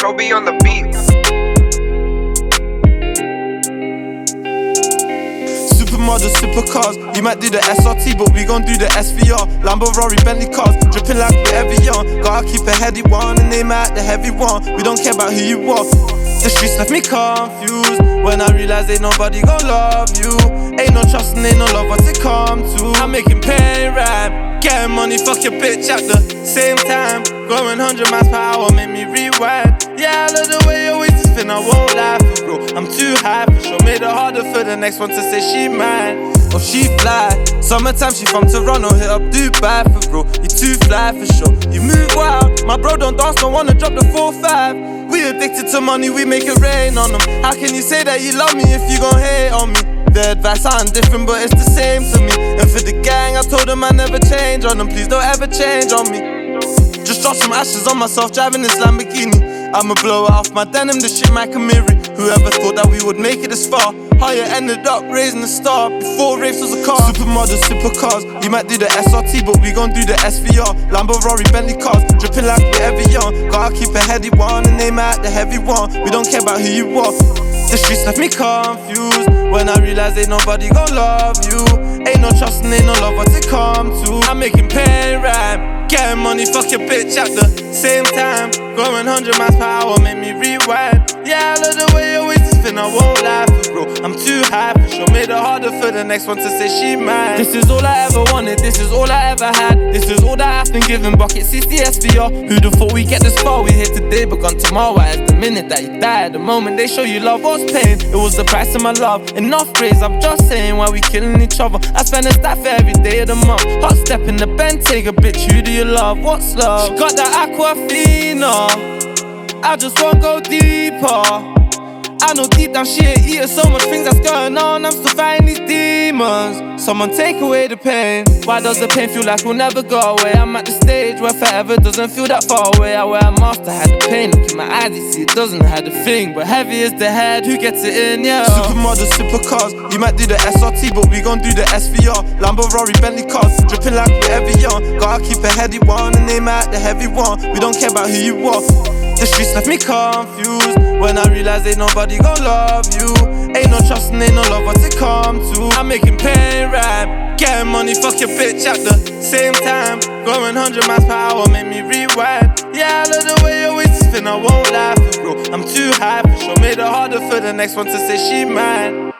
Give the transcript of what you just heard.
Roby on the beat. Supermodels, supercars, you might do the SRT, but we gon' do the SVR. Lambo, Rory, Bentley cars, dripping like whatever young. Gotta keep a heady one and aim at the heavy one. We don't care about who you are. The streets left me confused when I realized ain't nobody gon' love you. Ain't no trust and ain't no love, what's it come to? I'm making pain rhyme, getting money, fuck your bitch at the same time. Going 100 miles per hour, make me rewind. Yeah, I love the way you always spin, I won't lie for bro. I'm too high for sure, made it harder for the next one to say she mine. Or she fly, summertime she from Toronto, hit up Dubai for bro. You too fly for sure, you move wild. My bro don't dance, don't wanna drop the 4-5. We addicted to money, we make it rain on them. How can you say that you love me if you gon' hate on me? The advice sound different, but it's the same to me. And for the gang, I told them I never change on them. Please don't ever change on me. Just drop some ashes on myself, driving this Lamborghini. I'ma blow it off my denim, this shit my Camry. Whoever thought that we would make it this far? How you ended up raising the star before race was a car. Supermodels, supercars, you might do the SRT, but we gon' do the SVR. Lambo, Rory, Bentley cars, dripping like whatever young. Gotta keep a heady one and aim at the heavy one. We don't care about who you are. The streets left me confused when I realized ain't nobody gon' love you. Ain't no trust and ain't no love, what's it come to? I'm making pain rhyme, getting money, fuck your bitch at the same time. Going 100 miles per hour, make me rewind. Yeah, I love the way you always spin, I won't lie for bro. I'm too high for sure, made it harder for the next one to say she mine. This is all I ever wanted, this is all I ever had. This is all that I've been given, bucket CC SVR. Who'd have thought we get this far? We here today, but gone tomorrow. As the minute that you die, the moment they show you love was pain. It was the price of my love, enough praise, I'm just saying why we killing each other. I spend a staff every day of the month. Hot step in the bend, take a bitch, who do you love? What's love? She got that Aquafina, I just won't go deeper. I know deep down she ain't eating, so much things that's going on, I'm still fighting these demons. Someone take away the pain. Why does the pain feel like we'll never go away? I'm at the stage where forever doesn't feel that far away. I wear a mask to hide the pain, look in my eyes, you see it doesn't hide the thing. But heavy is the head, who gets it in, yeah. Supermodels, supercars, you might do the SRT, but we gon' do the SVR. Lambo, Rory, Bentley cars, dripping like whatever young. Gotta keep a heady one and aim at the heavy one. We don't care about who you are. The streets left me confused when I realized ain't nobody gon' love you. Ain't no trust and ain't no love, what's it come to? I'm making pain rhyme, getting money, fuck your bitch at the same time. Going 100 miles per hour, make me rewind. Yeah, I love the way you always spin, I won't lie for bro. I'm too high for sure, made it harder for the next one to say she mine.